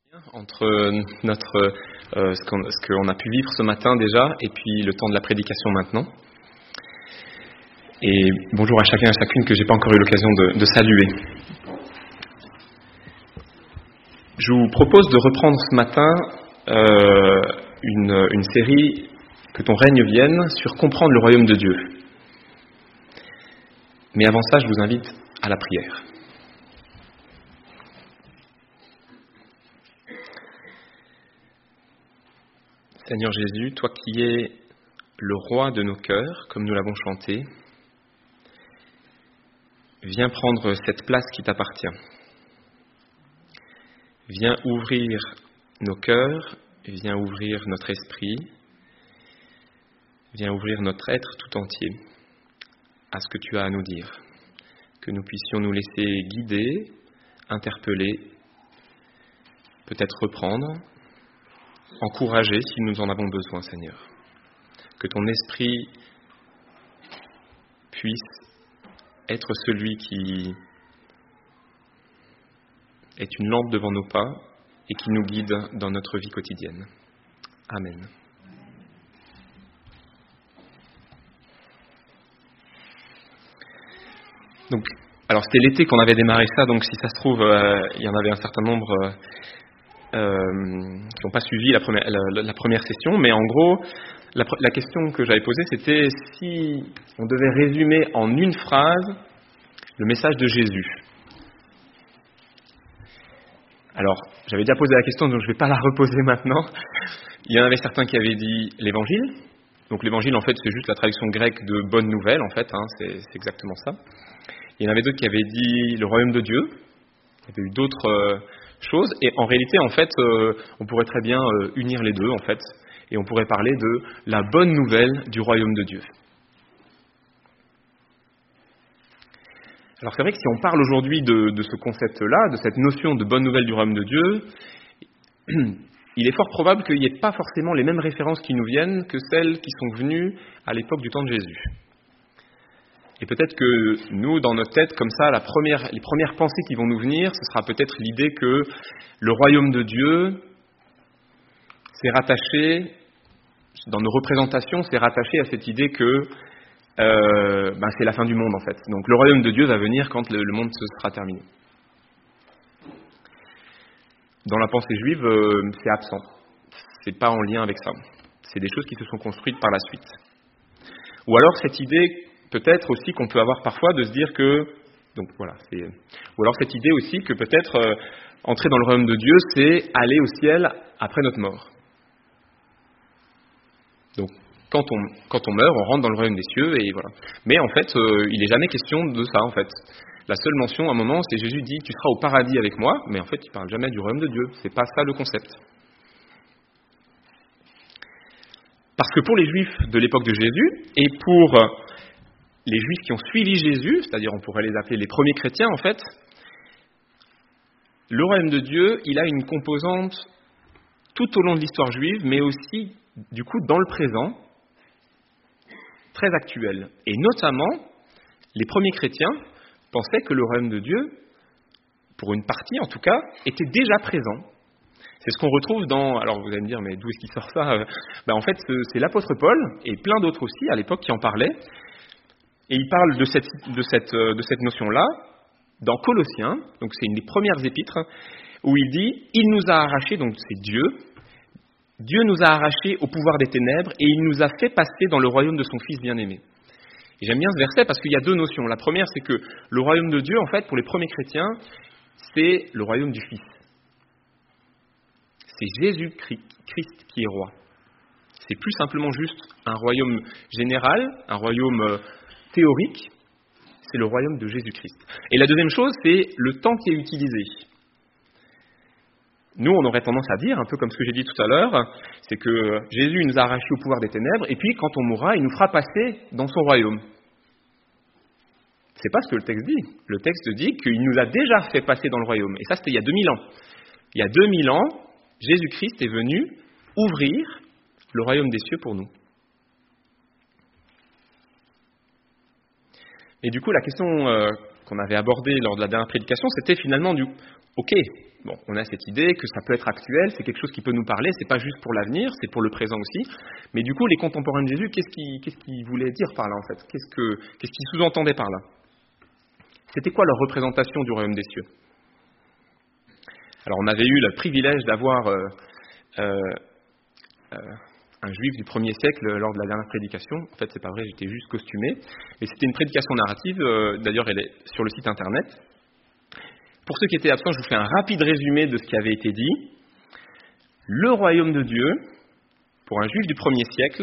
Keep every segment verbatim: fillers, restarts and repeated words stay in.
Entre notre, euh, ce, qu'on, ce qu'on a pu vivre ce matin déjà et puis le temps de la prédication maintenant. Et bonjour à chacun et à chacune que j'ai pas encore eu l'occasion de, de saluer. Je vous propose de reprendre ce matin euh, une, une série Que ton règne vienne sur comprendre le royaume de Dieu. Mais avant ça, je vous invite à la prière. Seigneur Jésus, toi qui es le roi de nos cœurs, comme nous l'avons chanté, viens prendre cette place qui t'appartient. Viens ouvrir nos cœurs, viens ouvrir notre esprit, viens ouvrir notre être tout entier à ce que tu as à nous dire. Que nous puissions nous laisser guider, interpeller, peut-être reprendre, encourager si nous en avons besoin, Seigneur. Que ton esprit puisse être celui qui est une lampe devant nos pas et qui nous guide dans notre vie quotidienne. Amen. Donc, alors c'était l'été qu'on avait démarré ça, donc si ça se trouve, euh, il y en avait un certain nombre euh, euh, qui n'ont pas suivi la première, la, la première session, mais en gros, la, la question que j'avais posée, c'était si on devait résumer en une phrase le message de Jésus. Alors, j'avais déjà posé la question, donc je ne vais pas la reposer maintenant. Il y en avait certains qui avaient dit l'évangile. Donc l'évangile, en fait, c'est juste la traduction grecque de bonne nouvelle, en fait, hein, c'est, c'est exactement ça. Il y en avait d'autres qui avaient dit le royaume de Dieu. Il y avait eu d'autres euh, choses. Et en réalité, en fait, euh, on pourrait très bien euh, unir les deux, en fait. Et on pourrait parler de la bonne nouvelle du royaume de Dieu. Alors c'est vrai que si on parle aujourd'hui de, de ce concept-là, de cette notion de bonne nouvelle du royaume de Dieu, il est fort probable qu'il n'y ait pas forcément les mêmes références qui nous viennent que celles qui sont venues à l'époque du temps de Jésus. Et peut-être que nous, dans notre tête, comme ça, la première, les premières pensées qui vont nous venir, ce sera peut-être l'idée que le royaume de Dieu, c'est rattaché, dans nos représentations, c'est rattaché à cette idée que euh, ben c'est la fin du monde, en fait. Donc le royaume de Dieu va venir quand le, le monde se sera terminé. Dans la pensée juive, euh, c'est absent. C'est pas en lien avec ça. C'est des choses qui se sont construites par la suite. Ou alors cette idée, peut-être aussi qu'on peut avoir parfois de se dire que, donc voilà, c'est, ou alors cette idée aussi que peut-être euh, entrer dans le royaume de Dieu, c'est aller au ciel après notre mort. Donc quand on quand on meurt, on rentre dans le royaume des cieux et voilà. Mais en fait, euh, il n'est jamais question de ça en fait. La seule mention à un moment, c'est Jésus dit tu seras au paradis avec moi, mais en fait, il parle jamais du royaume de Dieu. C'est pas ça le concept. Parce que pour les Juifs de l'époque de Jésus et pour les Juifs qui ont suivi Jésus, c'est-à-dire on pourrait les appeler les premiers chrétiens en fait, le royaume de Dieu, il a une composante tout au long de l'histoire juive, mais aussi du coup dans le présent, très actuelle. Et notamment, les premiers chrétiens pensaient que le royaume de Dieu, pour une partie en tout cas, était déjà présent. C'est ce qu'on retrouve dans... Alors vous allez me dire, mais d'où est-ce qu'il sort ça ? Ben, en fait, c'est l'apôtre Paul, et plein d'autres aussi à l'époque qui en parlaient, et il parle de cette, de cette, de cette notion-là dans Colossiens, donc c'est une des premières épîtres, où il dit « Il nous a arrachés », donc c'est Dieu, Dieu nous a arrachés au pouvoir des ténèbres et il nous a fait passer dans le royaume de son Fils bien-aimé. Et j'aime bien ce verset parce qu'il y a deux notions. La première, c'est que le royaume de Dieu, en fait, pour les premiers chrétiens, c'est le royaume du Fils. C'est Jésus-Christ qui est roi. C'est plus simplement juste un royaume général, un royaume théorique, c'est le royaume de Jésus-Christ. Et la deuxième chose, c'est le temps qui est utilisé. Nous, on aurait tendance à dire, un peu comme ce que j'ai dit tout à l'heure, c'est que Jésus nous a arrachés au pouvoir des ténèbres, et puis quand on mourra, il nous fera passer dans son royaume. C'est pas ce que le texte dit. Le texte dit qu'il nous a déjà fait passer dans le royaume. Et ça, c'était il y a deux mille ans. Il y a deux mille ans, Jésus-Christ est venu ouvrir le royaume des cieux pour nous. Et du coup, la question euh, qu'on avait abordé lors de la dernière prédication, c'était finalement du « Ok, bon, on a cette idée que ça peut être actuel, c'est quelque chose qui peut nous parler, c'est pas juste pour l'avenir, c'est pour le présent aussi. » Mais du coup, les contemporains de Jésus, qu'est-ce qu'ils, qu'est-ce qu'ils voulaient dire par là, en fait ? Qu'est-ce que, qu'est-ce qu'ils sous-entendaient par là ? C'était quoi leur représentation du royaume des cieux ? Alors, on avait eu le privilège d'avoir euh, euh, euh, un juif du premier siècle lors de la dernière prédication. En fait, c'est pas vrai, j'étais juste costumé. Mais c'était une prédication narrative, euh, d'ailleurs, elle est sur le site internet. Pour ceux qui étaient absents, je vous fais un rapide résumé de ce qui avait été dit. Le royaume de Dieu, pour un juif du premier siècle,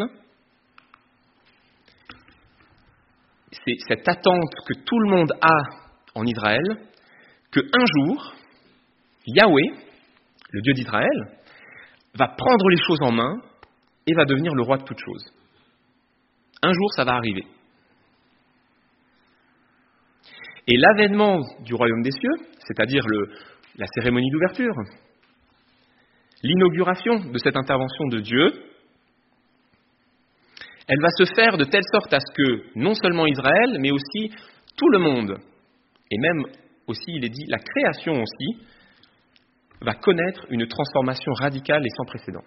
c'est cette attente que tout le monde a en Israël, que un jour, Yahweh, le Dieu d'Israël, va prendre les choses en main et va devenir le roi de toutes choses. Un jour, ça va arriver. Et l'avènement du royaume des cieux, c'est-à-dire le, la cérémonie d'ouverture, l'inauguration de cette intervention de Dieu, elle va se faire de telle sorte à ce que non seulement Israël, mais aussi tout le monde, et même aussi, il est dit, la création aussi, va connaître une transformation radicale et sans précédent.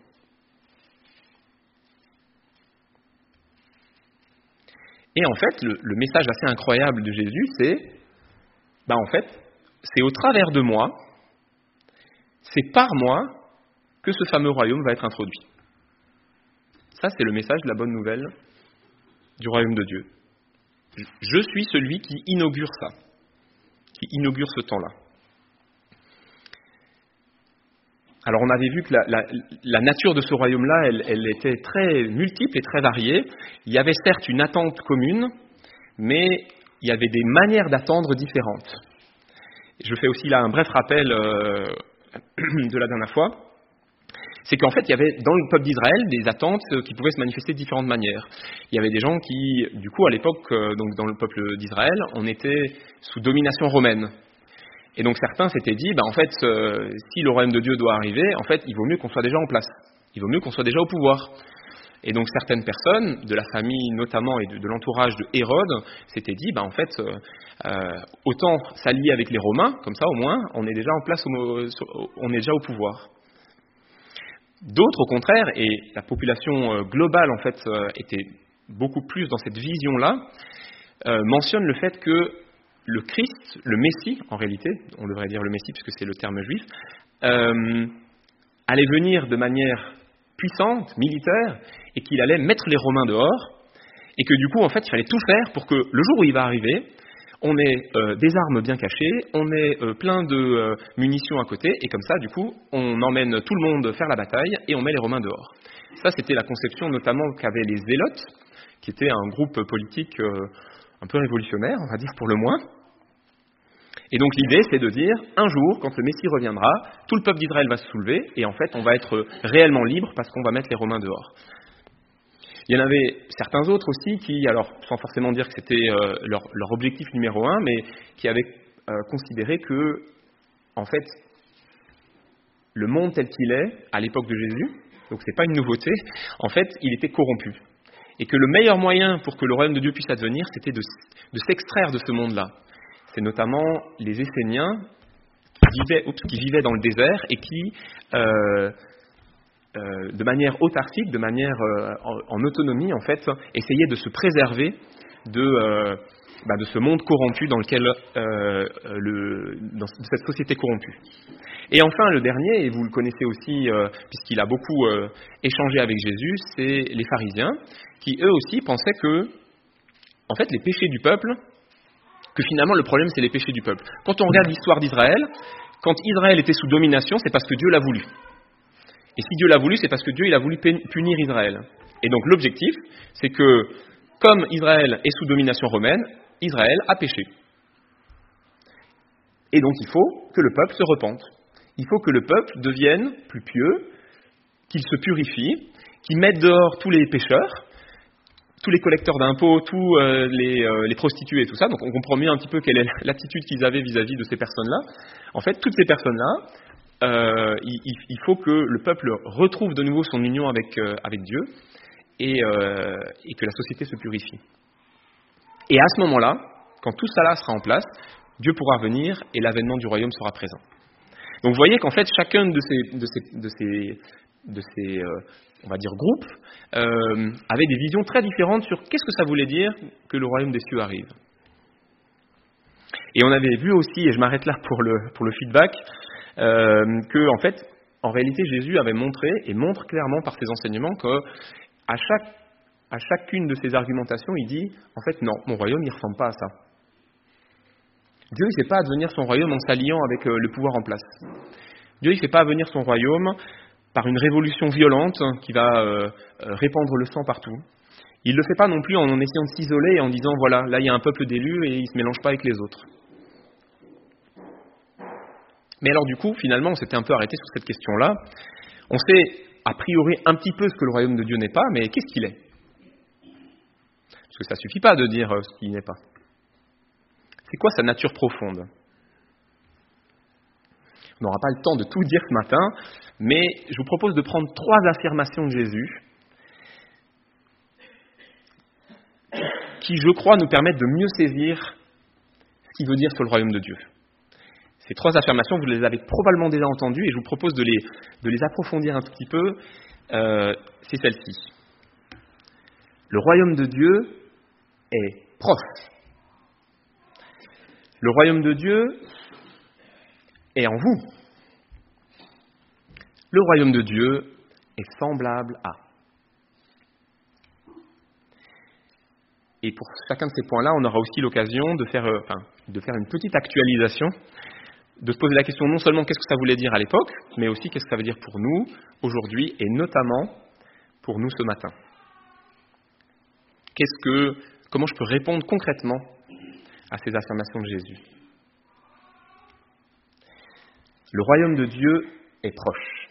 Et en fait, le, le message assez incroyable de Jésus, c'est, bah en fait, c'est au travers de moi, c'est par moi que ce fameux royaume va être introduit. Ça, c'est le message de la bonne nouvelle du royaume de Dieu. Je suis celui qui inaugure ça, qui inaugure ce temps-là. Alors, on avait vu que la, la, la nature de ce royaume-là, elle, elle était très multiple et très variée. Il y avait certes une attente commune, mais il y avait des manières d'attendre différentes. Je fais aussi là un bref rappel euh, de la dernière fois. C'est qu'en fait, il y avait dans le peuple d'Israël des attentes qui pouvaient se manifester de différentes manières. Il y avait des gens qui, du coup, à l'époque, donc dans le peuple d'Israël, on était sous domination romaine. Et donc certains s'étaient dit, bah en fait, euh, si le royaume de Dieu doit arriver, en fait, il vaut mieux qu'on soit déjà en place. Il vaut mieux qu'on soit déjà au pouvoir. Et donc certaines personnes, de la famille notamment et de, de l'entourage de Hérode, s'étaient dit, bah en fait, euh, euh, autant s'allier avec les Romains, comme ça au moins, on est déjà en place, au, on est déjà au pouvoir. D'autres, au contraire, et la population globale, en fait, euh, était beaucoup plus dans cette vision-là, euh, mentionne le fait que le Christ, le Messie, en réalité, on devrait dire le Messie puisque c'est le terme juif, euh, allait venir de manière puissante, militaire, et qu'il allait mettre les Romains dehors, et que du coup, en fait, il fallait tout faire pour que le jour où il va arriver, on ait euh, des armes bien cachées, on ait euh, plein de euh, munitions à côté, et comme ça, du coup, on emmène tout le monde faire la bataille, et on met les Romains dehors. Ça, c'était la conception notamment qu'avaient les Zélotes, qui étaient un groupe politique euh, un peu révolutionnaire, on va dire pour le moins. Et donc l'idée, c'est de dire, un jour, quand le Messie reviendra, tout le peuple d'Israël va se soulever, et en fait, on va être réellement libre parce qu'on va mettre les Romains dehors. Il y en avait certains autres aussi qui, alors sans forcément dire que c'était euh, leur, leur objectif numéro un, mais qui avaient euh, considéré que, en fait, le monde tel qu'il est, à l'époque de Jésus, donc c'est pas une nouveauté, en fait, il était corrompu. Et que le meilleur moyen pour que le royaume de Dieu puisse advenir, c'était de, de s'extraire de ce monde-là. C'est notamment les Esséniens qui vivaient, oups, qui vivaient dans le désert et qui, euh, euh, de manière autarcique, de manière euh, en, en autonomie, en fait, essayaient de se préserver de, euh, bah, de ce monde corrompu dans lequel, euh, le, dans cette société corrompue. Et enfin, le dernier, et vous le connaissez aussi, euh, puisqu'il a beaucoup euh, échangé avec Jésus, c'est les pharisiens, qui eux aussi pensaient que, en fait, les péchés du peuple, que finalement le problème c'est les péchés du peuple. Quand on regarde l'histoire d'Israël, quand Israël était sous domination, c'est parce que Dieu l'a voulu. Et si Dieu l'a voulu, c'est parce que Dieu il a voulu punir Israël. Et donc l'objectif, c'est que, comme Israël est sous domination romaine, Israël a péché. Et donc il faut que le peuple se repente. Il faut que le peuple devienne plus pieux, qu'il se purifie, qu'il mette dehors tous les pécheurs, tous les collecteurs d'impôts, tous euh, les, euh, les prostituées et tout ça. Donc on comprend mieux un petit peu quelle est l'attitude qu'ils avaient vis-à-vis de ces personnes-là. En fait, toutes ces personnes-là, euh, il, il faut que le peuple retrouve de nouveau son union avec, euh, avec Dieu et, euh, et que la société se purifie. Et à ce moment-là, quand tout ça là sera en place, Dieu pourra venir et l'avènement du royaume sera présent. Donc vous voyez qu'en fait, chacun de ces, de ces, de ces, de ces euh, on va dire, groupes euh, avait des visions très différentes sur qu'est-ce que ça voulait dire que le royaume des cieux arrive. Et on avait vu aussi, et je m'arrête là pour le, pour le feedback, euh, que en fait, en réalité, Jésus avait montré et montre clairement par ses enseignements que à chaque, à chacune de ses argumentations, il dit en fait non, mon royaume, il ne ressemble pas à ça. Dieu, il ne fait pas advenir son royaume en s'alliant avec euh, le pouvoir en place. Dieu, il ne fait pas advenir son royaume par une révolution violente qui va euh, euh, répandre le sang partout. Il ne le fait pas non plus en essayant de s'isoler et en disant voilà, là il y a un peuple d'élus et il ne se mélange pas avec les autres. Mais alors du coup, finalement, on s'était un peu arrêté sur cette question-là. On sait a priori un petit peu ce que le royaume de Dieu n'est pas, mais qu'est-ce qu'il est ? Parce que ça ne suffit pas de dire ce qu'il n'est pas. C'est quoi sa nature profonde ? On n'aura pas le temps de tout dire ce matin, mais je vous propose de prendre trois affirmations de Jésus qui, je crois, nous permettent de mieux saisir ce qu'il veut dire sur le royaume de Dieu. Ces trois affirmations, vous les avez probablement déjà entendues et je vous propose de les, de les approfondir un tout petit peu. Euh, c'est celle-ci. Le royaume de Dieu est proche. Le royaume de Dieu est en vous. Le royaume de Dieu est semblable à. Et pour chacun de ces points-là, on aura aussi l'occasion de faire, euh, enfin, de faire une petite actualisation, de se poser la question non seulement qu'est-ce que ça voulait dire à l'époque, mais aussi qu'est-ce que ça veut dire pour nous aujourd'hui et notamment pour nous ce matin. Qu'est-ce que, comment je peux répondre concrètement à ces affirmations de Jésus ? Le royaume de Dieu est proche.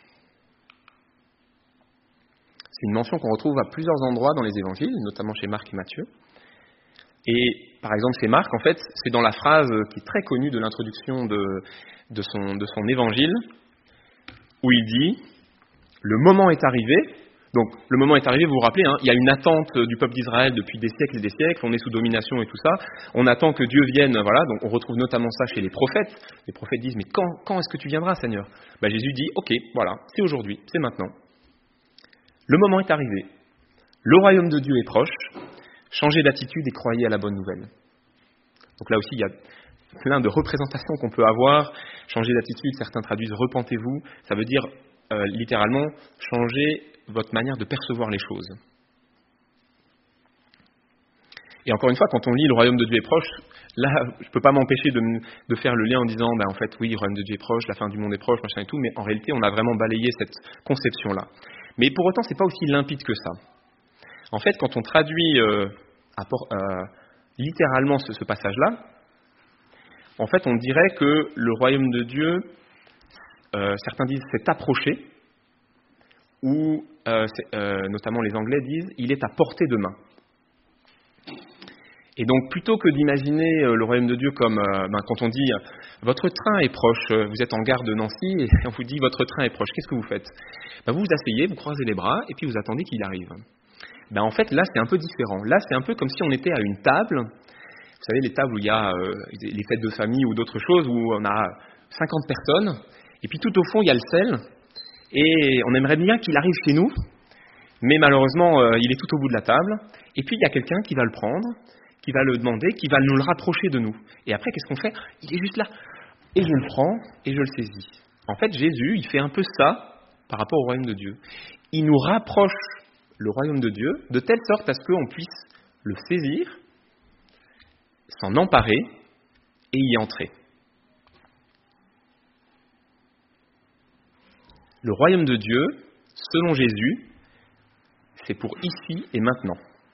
C'est une mention qu'on retrouve à plusieurs endroits dans les évangiles, notamment chez Marc et Matthieu. Et par exemple chez Marc, en fait, c'est dans la phrase qui est très connue de l'introduction de, de, son, de son évangile, où il dit « Le moment est arrivé ». Donc le moment est arrivé, vous vous rappelez, hein, il y a une attente du peuple d'Israël depuis des siècles et des siècles, on est sous domination et tout ça, on attend que Dieu vienne, voilà, donc on retrouve notamment ça chez les prophètes. Les prophètes disent « Mais quand, quand est-ce que tu viendras, Seigneur ?» Ben, Jésus dit « Ok, voilà, c'est aujourd'hui, c'est maintenant. Le moment est arrivé, le royaume de Dieu est proche, changez d'attitude et croyez à la bonne nouvelle. » Donc là aussi, il y a plein de représentations qu'on peut avoir. Changer d'attitude, certains traduisent « repentez-vous », ça veut dire euh, littéralement changer votre manière de percevoir les choses. Et encore une fois, quand on lit « le royaume de Dieu est proche », là, je ne peux pas m'empêcher de, de faire le lien en disant ben, « en fait, oui, le royaume de Dieu est proche, la fin du monde est proche, machin et tout », mais en réalité, on a vraiment balayé cette conception-là. Mais pour autant, ce n'est pas aussi limpide que ça. En fait, quand on traduit euh, à, euh, littéralement ce, ce passage-là, en fait, on dirait que le royaume de Dieu, euh, certains disent « s'est approché », ou euh, euh, notamment les Anglais disent « il est à portée de main ». Et donc, plutôt que d'imaginer euh, le royaume de Dieu comme, euh, ben, quand on dit euh, « votre train est proche, vous êtes en gare de Nancy et on vous dit « votre train est proche », qu'est-ce que vous faites ? Ben, vous vous asseyez, vous croisez les bras et puis vous attendez qu'il arrive. Ben, en fait, là, c'est un peu différent. Là, c'est un peu comme si on était à une table. Vous savez, les tables où il y a euh, les fêtes de famille ou d'autres choses, où on a cinquante personnes, et puis tout au fond, il y a le sel, et on aimerait bien qu'il arrive chez nous, mais malheureusement, euh, il est tout au bout de la table, et puis il y a quelqu'un qui va le prendre, qui va le demander, qui va nous le rapprocher de nous. Et après, qu'est-ce qu'on fait ? Il est juste là, et je le prends, et je le saisis. En fait, Jésus, il fait un peu ça par rapport au royaume de Dieu. Il nous rapproche le royaume de Dieu, de telle sorte à ce qu'on puisse le saisir, s'en emparer et y entrer. Le royaume de Dieu, selon Jésus, c'est pour ici et maintenant.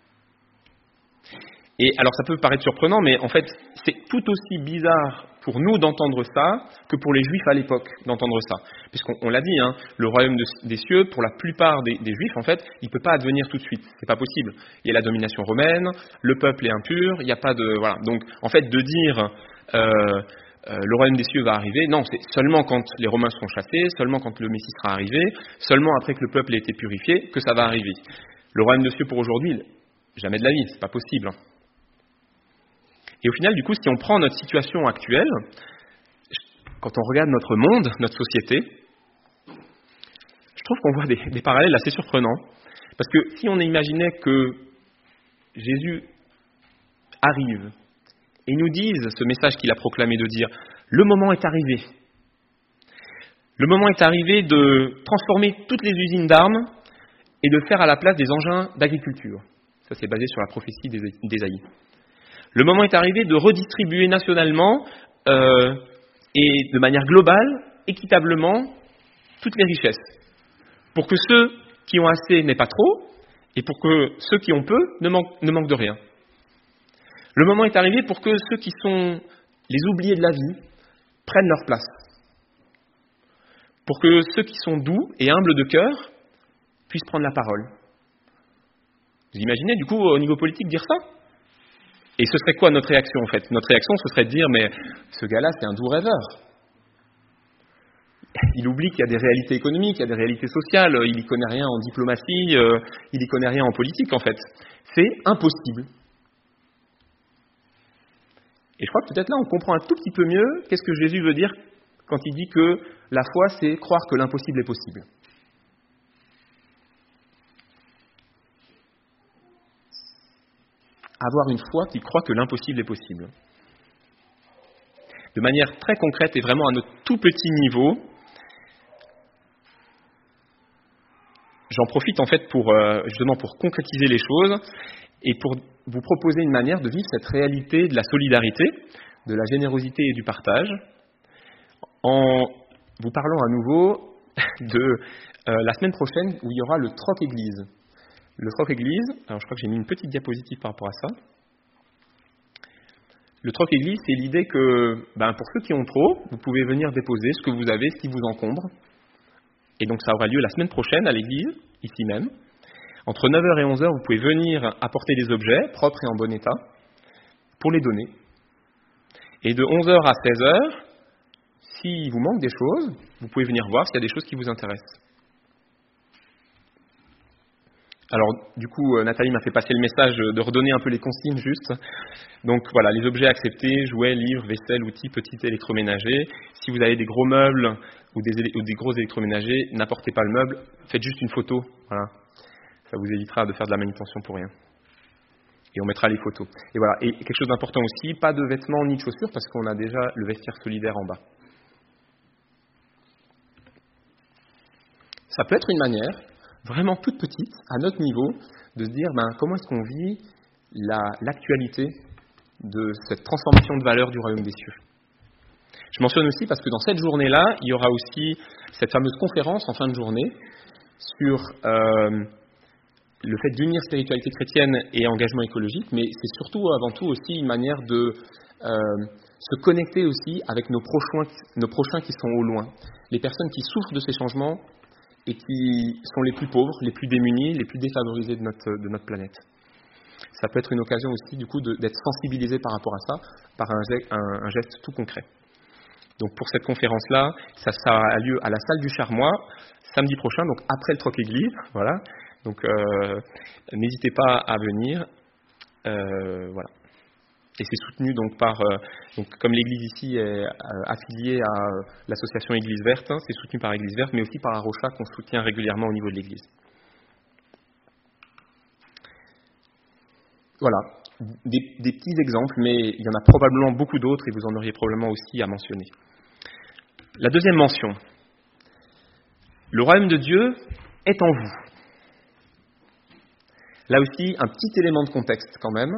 Et alors ça peut paraître surprenant, mais en fait, c'est tout aussi bizarre pour nous d'entendre ça que pour les Juifs à l'époque d'entendre ça. Puisqu'on on l'a dit, hein, le royaume de, des cieux, pour la plupart des, des Juifs, en fait, il ne peut pas advenir tout de suite. C'est pas possible. Il y a la domination romaine, le peuple est impur, il n'y a pas de... Voilà. Donc, en fait, de dire euh, euh, le royaume des cieux va arriver, non, c'est seulement quand les Romains seront chassés, seulement quand le Messie sera arrivé, seulement après que le peuple ait été purifié, que ça va arriver. Le royaume des cieux pour aujourd'hui, jamais de la vie, c'est pas possible. Et au final, du coup, si on prend notre situation actuelle, quand on regarde notre monde, notre société, je trouve qu'on voit des, des parallèles assez surprenants. Parce que si on imaginait que Jésus arrive et nous dise ce message qu'il a proclamé de dire « Le moment est arrivé ». Le moment est arrivé de transformer toutes les usines d'armes et de faire à la place des engins d'agriculture. Ça, c'est basé sur la prophétie d'Ésaïe. Le moment est arrivé de redistribuer nationalement euh, et de manière globale, équitablement, toutes les richesses. Pour que ceux qui ont assez n'aient pas trop, et pour que ceux qui ont peu ne manquent, ne manquent de rien. Le moment est arrivé pour que ceux qui sont les oubliés de la vie prennent leur place. Pour que ceux qui sont doux et humbles de cœur puissent prendre la parole. Vous imaginez, du coup, au niveau politique, dire ça ? Et ce serait quoi notre réaction, en fait ? Notre réaction, ce serait de dire, mais ce gars-là, c'est un doux rêveur. Il oublie qu'il y a des réalités économiques, il y a des réalités sociales, il n'y connaît rien en diplomatie, euh, il n'y connaît rien en politique, en fait. C'est impossible. Et je crois que peut-être là, on comprend un tout petit peu mieux qu'est-ce que Jésus veut dire quand il dit que la foi, c'est croire que l'impossible est possible. Avoir une foi qui croit que l'impossible est possible. De manière très concrète et vraiment à notre tout petit niveau, j'en profite en fait pour euh, justement pour concrétiser les choses et pour vous proposer une manière de vivre cette réalité de la solidarité, de la générosité et du partage, en vous parlant à nouveau de euh, la semaine prochaine où il y aura le Troc Église. Le Troc Église, alors je crois que j'ai mis une petite diapositive par rapport à ça. Le Troc Église, c'est l'idée que ben, pour ceux qui ont trop, vous pouvez venir déposer ce que vous avez, ce qui vous encombre. Et donc ça aura lieu la semaine prochaine à l'église, ici même. Entre neuf heures et onze heures, vous pouvez venir apporter des objets propres et en bon état pour les donner. Et de onze heures à seize heures, s'il vous manque des choses, vous pouvez venir voir s'il y a des choses qui vous intéressent. Alors, du coup, Nathalie m'a fait passer le message de redonner un peu les consignes juste. Donc voilà, les objets acceptés, jouets, livres, vaisselle, outils, petits électroménagers. Si vous avez des gros meubles ou des, ou des gros électroménagers, n'apportez pas le meuble, faites juste une photo. Voilà. Ça vous évitera de faire de la manutention pour rien. Et on mettra les photos. Et voilà. Et quelque chose d'important aussi, pas de vêtements ni de chaussures parce qu'on a déjà le vestiaire solidaire en bas. Ça peut être une manière vraiment toute petite, à notre niveau, de se dire ben, comment est-ce qu'on vit la, l'actualité de cette transformation de valeur du royaume des cieux. Je mentionne aussi parce que dans cette journée-là, il y aura aussi cette fameuse conférence en fin de journée sur euh, le fait d'unir spiritualité chrétienne et engagement écologique, mais c'est surtout, avant tout, aussi une manière de euh, se connecter aussi avec nos prochains, nos prochains qui sont au loin, les personnes qui souffrent de ces changements et qui sont les plus pauvres, les plus démunis, les plus défavorisés de notre, de notre planète. Ça peut être une occasion aussi, du coup, de, d'être sensibilisé par rapport à ça, par un geste, un, un geste tout concret. Donc, pour cette conférence-là, ça, ça a lieu à la salle du Charmois, samedi prochain, donc après le Troc Église, voilà. Donc, euh, n'hésitez pas à venir, euh, voilà. Et c'est soutenu donc par, euh, donc comme l'Église ici est euh, affiliée à euh, l'association Église Verte, hein, c'est soutenu par Église Verte, mais aussi par Arocha qu'on soutient régulièrement au niveau de l'Église. Voilà, des, des petits exemples, mais il y en a probablement beaucoup d'autres et vous en auriez probablement aussi à mentionner. La deuxième mention, le royaume de Dieu est en vous. Là aussi, un petit élément de contexte quand même.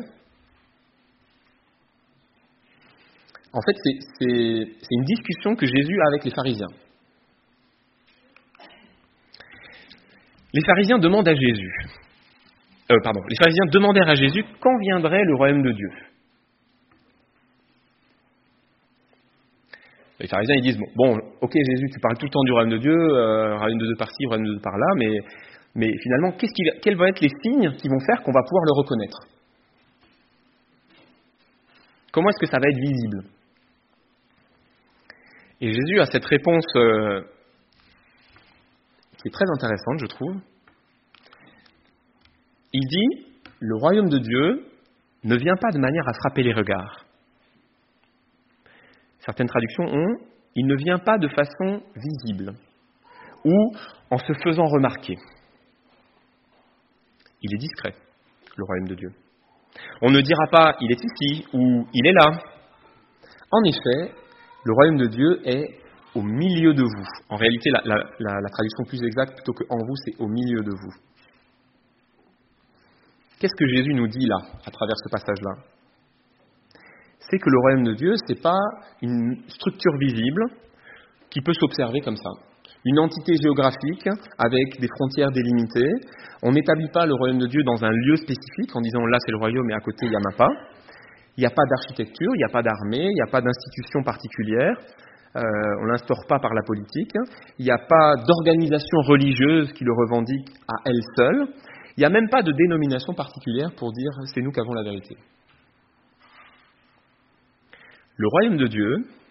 En fait, c'est, c'est, c'est une discussion que Jésus a avec les pharisiens. Les pharisiens demandent à Jésus, euh, pardon, les pharisiens demandèrent à Jésus quand viendrait le royaume de Dieu. Les pharisiens ils disent bon, bon, ok Jésus, tu parles tout le temps du royaume de Dieu, euh, royaume de Dieu par-ci, royaume de Dieu par-là, mais, mais finalement, qu'est-ce qui, quels vont être les signes qui vont faire qu'on va pouvoir le reconnaître ? Comment est-ce que ça va être visible ? Et Jésus a cette réponse euh, qui est très intéressante, je trouve. Il dit, le royaume de Dieu ne vient pas de manière à frapper les regards. Certaines traductions ont « il ne vient pas de façon visible » ou « en se faisant remarquer ». Il est discret, le royaume de Dieu. On ne dira pas « il est ici » ou « il est là ». En effet, le royaume de Dieu est au milieu de vous. En réalité, la, la, la, la traduction plus exacte, plutôt que « en vous », c'est « au milieu de vous ». Qu'est-ce que Jésus nous dit là, à travers ce passage-là ? C'est que le royaume de Dieu, ce n'est pas une structure visible qui peut s'observer comme ça. Une entité géographique avec des frontières délimitées. On n'établit pas le royaume de Dieu dans un lieu spécifique en disant là c'est le royaume et à côté il n'y en a pas. Il n'y a pas d'architecture, il n'y a pas d'armée, il n'y a pas d'institution particulière. Euh, on ne l'instaure pas par la politique. Il n'y a pas d'organisation religieuse qui le revendique à elle seule. Il n'y a même pas de dénomination particulière pour dire c'est nous qui avons la vérité. Le royaume de Dieu,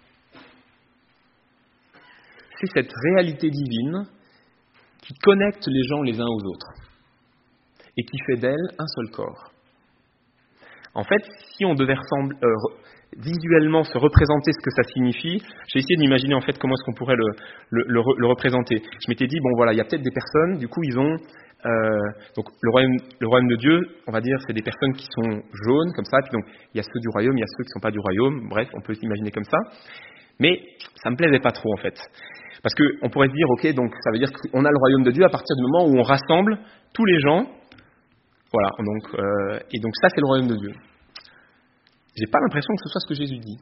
c'est cette réalité divine qui connecte les gens les uns aux autres et qui fait d'elle un seul corps. En fait, si on devait ressembler, euh, visuellement se représenter ce que ça signifie, j'ai essayé d'imaginer en fait comment est-ce qu'on pourrait le, le, le, le représenter. Je m'étais dit, bon voilà, il y a peut-être des personnes, du coup ils ont... Euh, donc le royaume, le royaume de Dieu, on va dire, c'est des personnes qui sont jaunes, comme ça, puis donc il y a ceux du royaume, il y a ceux qui ne sont pas du royaume, bref, on peut s'imaginer comme ça. Mais ça ne me plaisait pas trop en fait. Parce qu'on pourrait se dire, ok, donc ça veut dire qu'on a le royaume de Dieu à partir du moment où on rassemble tous les gens, voilà, donc, euh, et donc ça c'est le royaume de Dieu. J'ai pas l'impression que ce soit ce que Jésus dit.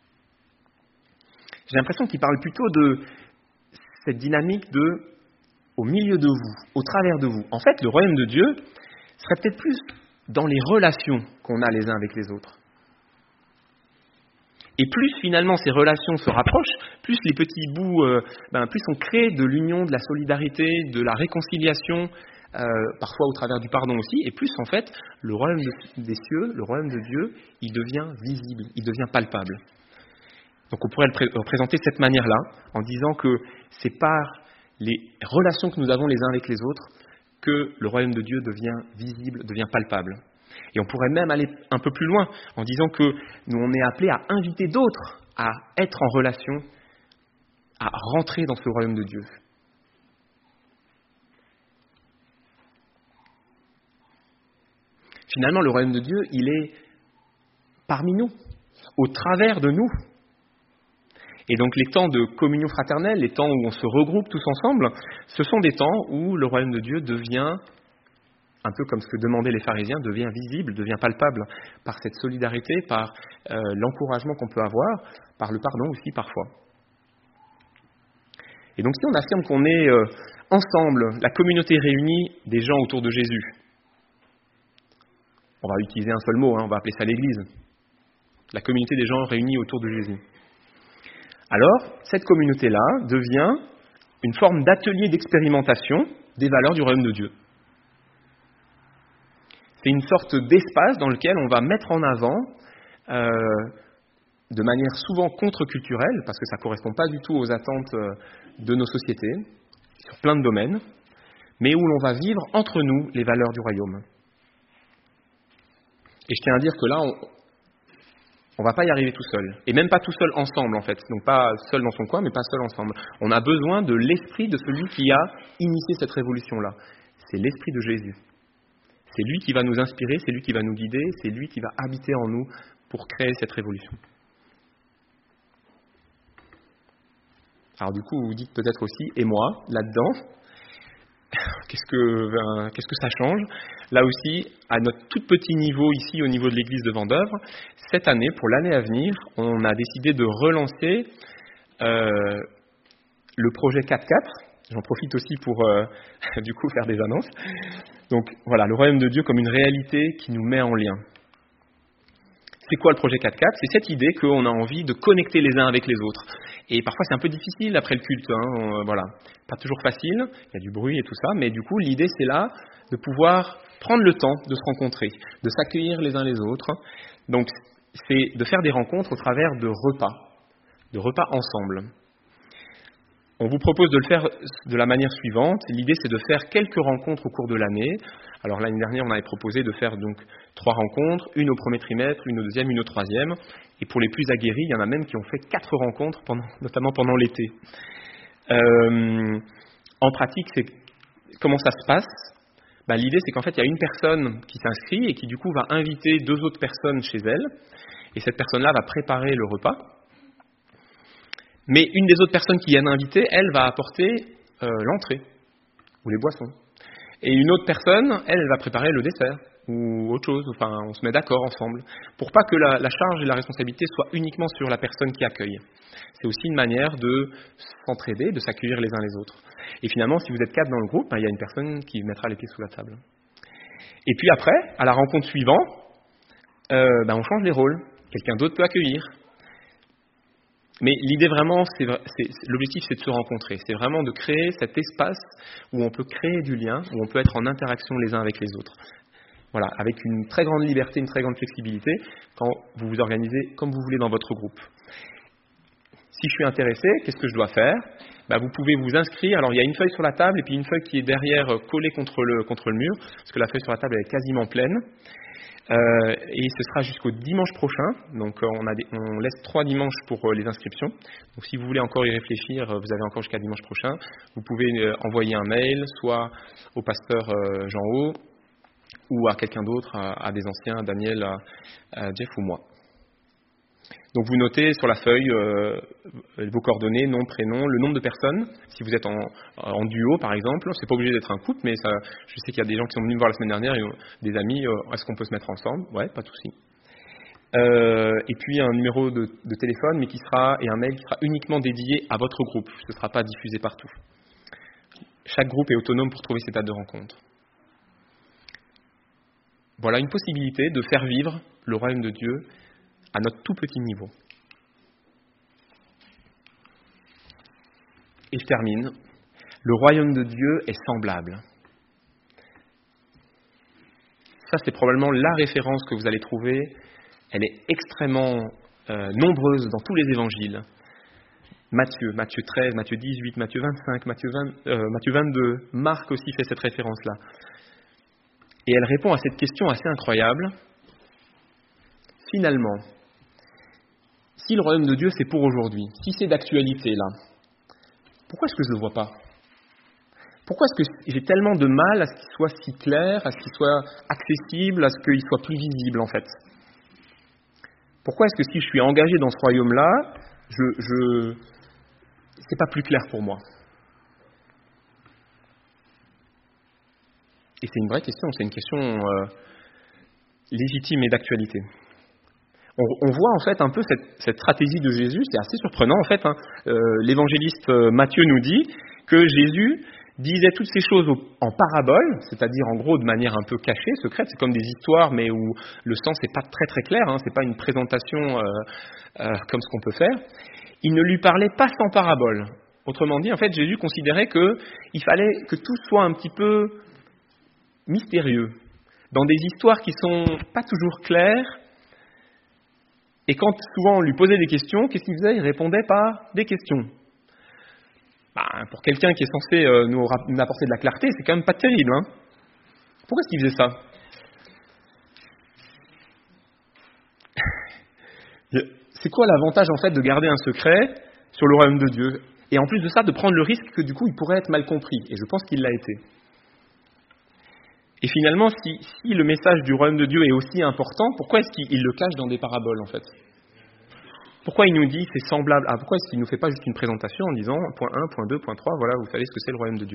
J'ai l'impression qu'il parle plutôt de cette dynamique de au milieu de vous, au travers de vous. En fait, le royaume de Dieu serait peut-être plus dans les relations qu'on a les uns avec les autres. Et plus finalement ces relations se rapprochent, plus les petits bouts, euh, ben, plus on crée de l'union, de la solidarité, de la réconciliation, euh, parfois au travers du pardon aussi, et plus en fait, le royaume de, des cieux, le royaume de Dieu, il devient visible, il devient palpable. Donc on pourrait le pré- représenter de cette manière-là, en disant que c'est par les relations que nous avons les uns avec les autres que le royaume de Dieu devient visible, devient palpable. Et on pourrait même aller un peu plus loin en disant que nous, on est appelés à inviter d'autres à être en relation, à rentrer dans ce royaume de Dieu. Finalement, le royaume de Dieu, il est parmi nous, au travers de nous. Et donc les temps de communion fraternelle, les temps où on se regroupe tous ensemble, ce sont des temps où le royaume de Dieu devient, un peu comme ce que demandaient les pharisiens, devient visible, devient palpable par cette solidarité, par euh, l'encouragement qu'on peut avoir, par le pardon aussi parfois. Et donc si on affirme qu'on est euh, ensemble, la communauté réunie des gens autour de Jésus, on va utiliser un seul mot, hein, on va appeler ça l'Église, la communauté des gens réunis autour de Jésus. Alors, cette communauté-là devient une forme d'atelier d'expérimentation des valeurs du royaume de Dieu. C'est une sorte d'espace dans lequel on va mettre en avant, euh, de manière souvent contre-culturelle, parce que ça ne correspond pas du tout aux attentes de nos sociétés, sur plein de domaines, mais où l'on va vivre entre nous les valeurs du royaume. Et je tiens à dire que là, on ne va pas y arriver tout seul, et même pas tout seul ensemble en fait, donc pas seul dans son coin, mais pas seul ensemble. On a besoin de l'esprit de celui qui a initié cette révolution-là. C'est l'esprit de Jésus. C'est lui qui va nous inspirer, c'est lui qui va nous guider, c'est lui qui va habiter en nous pour créer cette révolution. Alors du coup, vous vous dites peut-être aussi, et moi, là-dedans, qu'est-ce que, ben, qu'est-ce que ça change ? Là aussi, à notre tout petit niveau ici, au niveau de l'église de Vendeuvre, cette année, pour l'année à venir, on a décidé de relancer euh, le projet quatre quatre. J'en profite aussi pour, euh, du coup, faire des annonces. Donc voilà, le royaume de Dieu comme une réalité qui nous met en lien. C'est quoi le projet quatre quatre ? C'est cette idée qu'on a envie de connecter les uns avec les autres. Et parfois c'est un peu difficile après le culte, hein, euh, voilà, pas toujours facile, il y a du bruit et tout ça, mais du coup l'idée c'est là de pouvoir prendre le temps de se rencontrer, de s'accueillir les uns les autres. Donc c'est de faire des rencontres au travers de repas, de repas ensemble. On vous propose de le faire de la manière suivante. L'idée, c'est de faire quelques rencontres au cours de l'année. Alors l'année dernière, on avait proposé de faire donc trois rencontres, une au premier trimestre, une au deuxième, une au troisième. Et pour les plus aguerris, il y en a même qui ont fait quatre rencontres, pendant, notamment pendant l'été. Euh, en pratique, c'est, comment ça se passe ? Ben, l'idée, c'est qu'en fait, il y a une personne qui s'inscrit et qui, du coup, va inviter deux autres personnes chez elle. Et cette personne-là va préparer le repas. Mais une des autres personnes qui viennent inviter, elle va apporter euh, l'entrée ou les boissons. Et une autre personne, elle, elle va préparer le dessert ou autre chose. Enfin, on se met d'accord ensemble pour pas que la, la charge et la responsabilité soient uniquement sur la personne qui accueille. C'est aussi une manière de s'entraider, de s'accueillir les uns les autres. Et finalement, si vous êtes quatre dans le groupe, ben, il y a une personne qui mettra les pieds sous la table. Et puis après, à la rencontre suivante, euh, ben, on change les rôles. Quelqu'un d'autre peut accueillir. Mais l'idée vraiment, c'est, c'est, l'objectif, c'est de se rencontrer. C'est vraiment de créer cet espace où on peut créer du lien, où on peut être en interaction les uns avec les autres. Voilà, avec une très grande liberté, une très grande flexibilité, quand vous vous organisez comme vous voulez dans votre groupe. Si je suis intéressé, qu'est-ce que je dois faire ? Ben, vous pouvez vous inscrire. Alors, il y a une feuille sur la table et puis une feuille qui est derrière, collée contre le, contre le mur, parce que la feuille sur la table elle est quasiment pleine. Euh, et ce sera jusqu'au dimanche prochain. Donc, euh, on, a des, on laisse trois dimanches pour euh, les inscriptions. Donc, si vous voulez encore y réfléchir, euh, vous avez encore jusqu'à dimanche prochain. Vous pouvez euh, envoyer un mail, soit au pasteur euh, Jean-Haut, ou à quelqu'un d'autre, à, à des anciens, Daniel, à, à Jeff ou moi. Donc vous notez sur la feuille euh, vos coordonnées, nom, prénom, le nombre de personnes. Si vous êtes en, en duo par exemple, c'est pas obligé d'être un couple, mais ça, je sais qu'il y a des gens qui sont venus me voir la semaine dernière, et, des amis, euh, est-ce qu'on peut se mettre ensemble ? Ouais, pas de souci. Euh, et puis un numéro de, de téléphone, mais qui sera et un mail qui sera uniquement dédié à votre groupe. Ce ne sera pas diffusé partout. Chaque groupe est autonome pour trouver ses dates de rencontre. Voilà une possibilité de faire vivre le royaume de Dieu à notre tout petit niveau. Et je termine. Le royaume de Dieu est semblable. Ça, c'est probablement la référence que vous allez trouver. Elle est extrêmement euh, nombreuse dans tous les évangiles. Matthieu, Matthieu treize, Matthieu dix-huit, Matthieu vingt-cinq, Matthieu, vingt, euh, Matthieu vingt-deux. Marc aussi fait cette référence-là. Et elle répond à cette question assez incroyable. Finalement, si le royaume de Dieu, c'est pour aujourd'hui, si c'est d'actualité, là, pourquoi est-ce que je ne le vois pas ? Pourquoi est-ce que j'ai tellement de mal à ce qu'il soit si clair, à ce qu'il soit accessible, à ce qu'il soit plus visible, en fait ? Pourquoi est-ce que si je suis engagé dans ce royaume-là, je, je... c'est pas plus clair pour moi ? Et c'est une vraie question, c'est une question euh, légitime et d'actualité. On, on voit en fait un peu cette, cette stratégie de Jésus, c'est assez surprenant en fait. Hein. Euh, l'évangéliste Matthieu nous dit que Jésus disait toutes ces choses au, en parabole, c'est-à-dire en gros de manière un peu cachée, secrète, c'est comme des histoires mais où le sens n'est pas très très clair, hein, c'est pas une présentation euh, euh, comme ce qu'on peut faire. Il ne lui parlait pas sans parabole. Autrement dit, en fait, Jésus considérait qu'il fallait que tout soit un petit peu mystérieux, dans des histoires qui sont pas toujours claires. Et quand souvent on lui posait des questions, qu'est-ce qu'il faisait ? Il répondait par des questions. Ben, pour quelqu'un qui est censé euh, nous, rap- nous apporter de la clarté, c'est quand même pas terrible. Hein ? Pourquoi est-ce qu'il faisait ça ? C'est quoi l'avantage en fait de garder un secret sur le royaume de Dieu ? Et en plus de ça, de prendre le risque que du coup il pourrait être mal compris. Et je pense qu'il l'a été. Et finalement, si, si le message du royaume de Dieu est aussi important, pourquoi est-ce qu'il le cache dans des paraboles en fait ? Pourquoi il nous dit c'est semblable à... Pourquoi est-ce qu'il ne nous fait pas juste une présentation en disant point un, point deux, point trois, voilà, vous savez ce que c'est le royaume de Dieu ?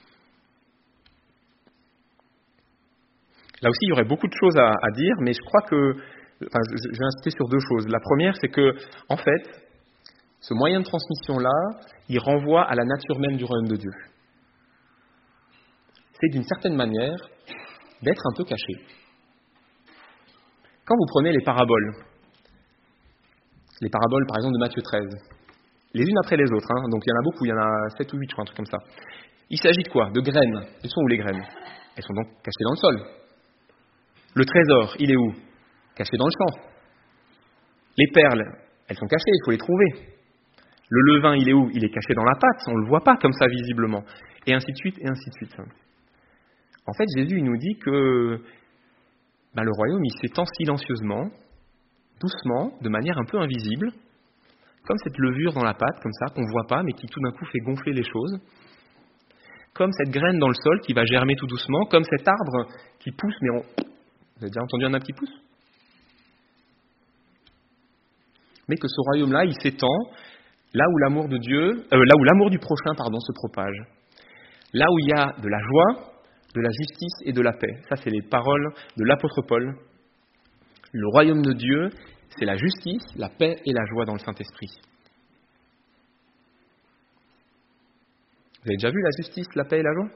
Là aussi, il y aurait beaucoup de choses à, à dire, mais je crois que... Enfin, je, je vais insister sur deux choses. La première, c'est que, en fait, ce moyen de transmission-là, il renvoie à la nature même du royaume de Dieu. C'est d'une certaine manière d'être un peu caché. Quand vous prenez les paraboles, les paraboles par exemple de Matthieu treize, les unes après les autres, hein, donc il y en a beaucoup, il y en a sept ou huit, je crois, un truc comme ça. Il s'agit de quoi ? De graines. Elles sont où les graines ? Elles sont donc cachées dans le sol. Le trésor, il est où ? Caché dans le champ. Les perles, elles sont cachées, il faut les trouver. Le levain, il est où ? Il est caché dans la pâte, on ne le voit pas comme ça visiblement. Et ainsi de suite, et ainsi de suite. En fait, Jésus, il nous dit que ben, le royaume, il s'étend silencieusement, doucement, de manière un peu invisible, comme cette levure dans la pâte, comme ça, qu'on ne voit pas, mais qui tout d'un coup fait gonfler les choses, comme cette graine dans le sol qui va germer tout doucement, comme cet arbre qui pousse, mais on... Vous avez déjà entendu un arbre qui pousse ? Mais que ce royaume-là, il s'étend là où l'amour de Dieu, euh, là où l'amour du prochain, pardon, se propage. Là où il y a de la joie, de la justice et de la paix. Ça, c'est les paroles de l'apôtre Paul. Le royaume de Dieu, c'est la justice, la paix et la joie dans le Saint-Esprit. Vous avez déjà vu la justice, la paix et la joie ?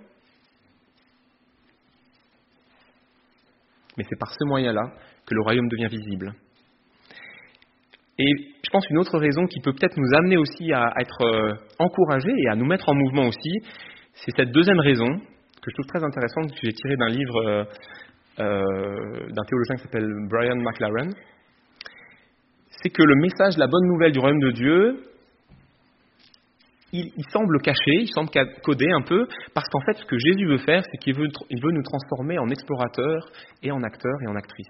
Mais c'est par ce moyen-là que le royaume devient visible. Et je pense une autre raison qui peut peut-être nous amener aussi à être euh, encouragés et à nous mettre en mouvement aussi, c'est cette deuxième raison que je trouve très intéressante, que j'ai tirée d'un livre euh, euh, d'un théologien qui s'appelle Brian McLaren. C'est que le message, la bonne nouvelle du royaume de Dieu, il, il semble caché, il semble codé un peu, parce qu'en fait, ce que Jésus veut faire, c'est qu'il veut, il veut nous transformer en explorateurs et en acteurs et en actrices.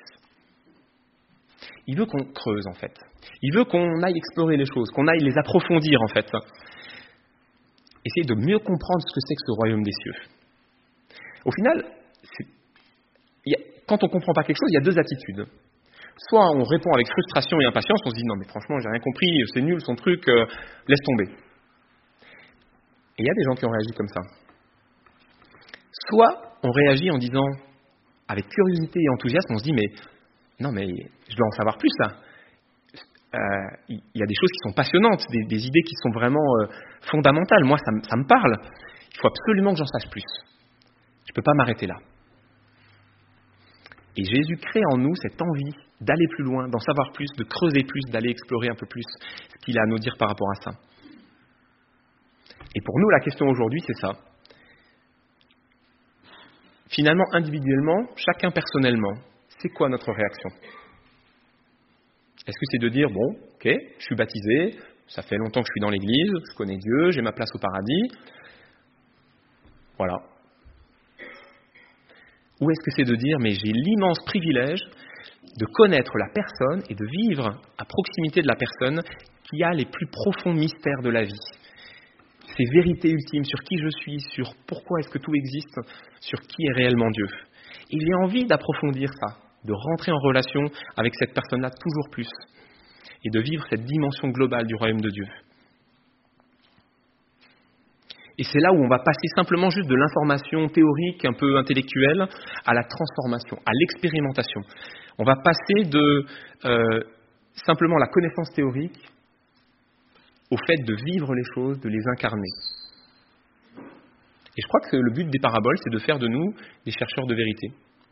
Il veut qu'on creuse, en fait. Il veut qu'on aille explorer les choses, qu'on aille les approfondir, en fait. Essayer de mieux comprendre ce que c'est que ce royaume des cieux. Au final, c'est, il y a, quand on ne comprend pas quelque chose, il y a deux attitudes. Soit on répond avec frustration et impatience, on se dit « Non, mais franchement, j'ai rien compris, c'est nul son truc, euh, laisse tomber ». Et il y a des gens qui ont réagi comme ça. Soit on réagit en disant, avec curiosité et enthousiasme, on se dit « Mais non, mais je dois en savoir plus, là ». Euh, il y a des choses qui sont passionnantes, des, des idées qui sont vraiment euh, fondamentales. Moi, ça, m- ça me parle. Il faut absolument que j'en sache plus. Je ne peux pas m'arrêter là. Et Jésus crée en nous cette envie d'aller plus loin, d'en savoir plus, de creuser plus, d'aller explorer un peu plus ce qu'il a à nous dire par rapport à ça. Et pour nous, la question aujourd'hui, c'est ça. Finalement, individuellement, chacun personnellement, c'est quoi notre réaction ? Est-ce que c'est de dire, bon, ok, je suis baptisé, ça fait longtemps que je suis dans l'église, je connais Dieu, j'ai ma place au paradis, voilà. Ou est-ce que c'est de dire, mais j'ai l'immense privilège de connaître la personne et de vivre à proximité de la personne qui a les plus profonds mystères de la vie. Ces vérités ultimes sur qui je suis, sur pourquoi est-ce que tout existe, sur qui est réellement Dieu. Et j'ai envie d'approfondir ça, de rentrer en relation avec cette personne-là toujours plus et de vivre cette dimension globale du royaume de Dieu. Et c'est là où on va passer simplement juste de l'information théorique, un peu intellectuelle, à la transformation, à l'expérimentation. On va passer de euh, simplement la connaissance théorique au fait de vivre les choses, de les incarner. Et je crois que le but des paraboles, c'est de faire de nous des chercheurs de vérité.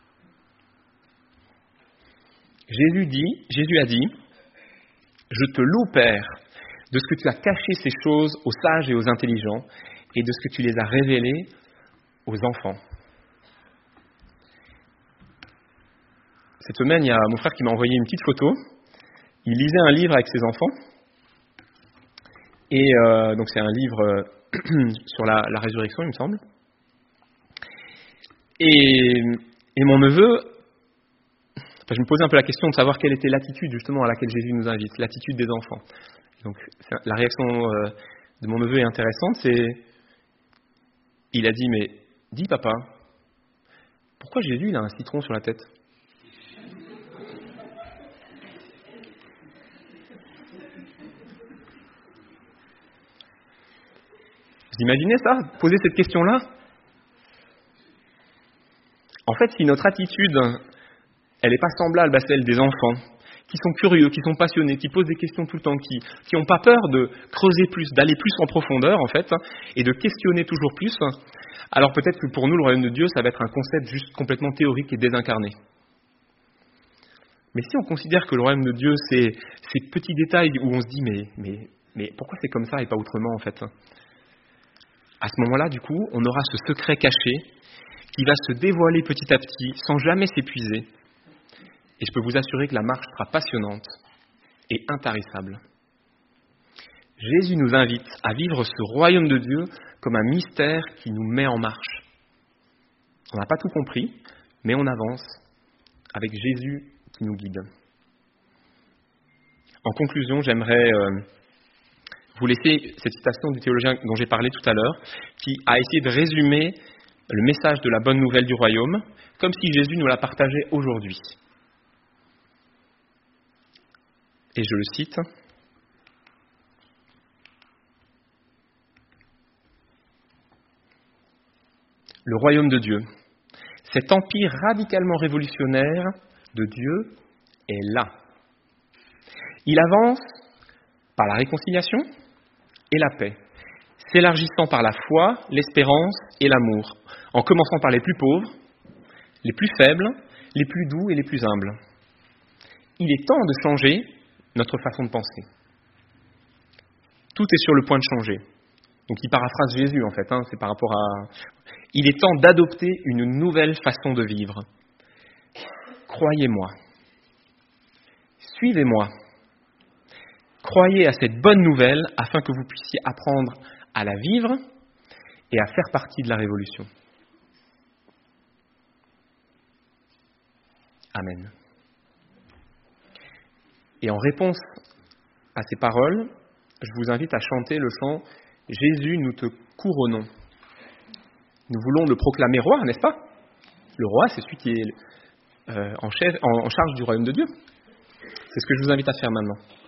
Jésus dit, Jésus a dit, « Je te loue, Père, de ce que tu as caché ces choses aux sages et aux intelligents, et de ce que tu les as révélées aux enfants. » Cette semaine, il y a mon frère qui m'a envoyé une petite photo. Il lisait un livre avec ses enfants. Et euh, donc c'est un livre euh, sur la, la résurrection, il me semble. Et, et mon neveu, enfin, je me posais un peu la question de savoir quelle était l'attitude justement à laquelle Jésus nous invite, l'attitude des enfants. Donc la réaction euh, de mon neveu est intéressante, c'est il a dit, mais dis papa, pourquoi Jésus il a un citron sur la tête ? Vous imaginez ça ? Poser cette question-là ? En fait, si notre attitude, elle n'est pas semblable à celle des enfants, qui sont curieux, qui sont passionnés, qui posent des questions tout le temps, qui qui n'ont pas peur de creuser plus, d'aller plus en profondeur, en fait, et de questionner toujours plus, alors peut-être que pour nous, le royaume de Dieu, ça va être un concept juste complètement théorique et désincarné. Mais si on considère que le royaume de Dieu, c'est ces petits détails où on se dit, mais, mais, mais pourquoi c'est comme ça et pas autrement, en fait ? À ce moment-là, du coup, on aura ce secret caché qui va se dévoiler petit à petit, sans jamais s'épuiser. Et je peux vous assurer que la marche sera passionnante et intarissable. Jésus nous invite à vivre ce royaume de Dieu comme un mystère qui nous met en marche. On n'a pas tout compris, mais on avance avec Jésus qui nous guide. En conclusion, j'aimerais euh, vous laisser cette citation du théologien dont j'ai parlé tout à l'heure, qui a essayé de résumer le message de la bonne nouvelle du royaume, comme si Jésus nous la partageait aujourd'hui. Et je le cite. Le royaume de Dieu, cet empire radicalement révolutionnaire de Dieu est là. Il avance par la réconciliation et la paix, s'élargissant par la foi, l'espérance et l'amour, en commençant par les plus pauvres, les plus faibles, les plus doux et les plus humbles. Il est temps de changer notre façon de penser. Tout est sur le point de changer. Donc il paraphrase Jésus en fait, hein, c'est par rapport à... Il est temps d'adopter une nouvelle façon de vivre. Croyez-moi. Suivez-moi. Croyez à cette bonne nouvelle afin que vous puissiez apprendre à la vivre et à faire partie de la révolution. Amen. Et en réponse à ces paroles, je vous invite à chanter le chant « Jésus, nous te couronnons ». Nous voulons le proclamer roi, n'est-ce pas? Le roi, c'est celui qui est euh, en, chef, en, en charge du royaume de Dieu. C'est ce que je vous invite à faire maintenant.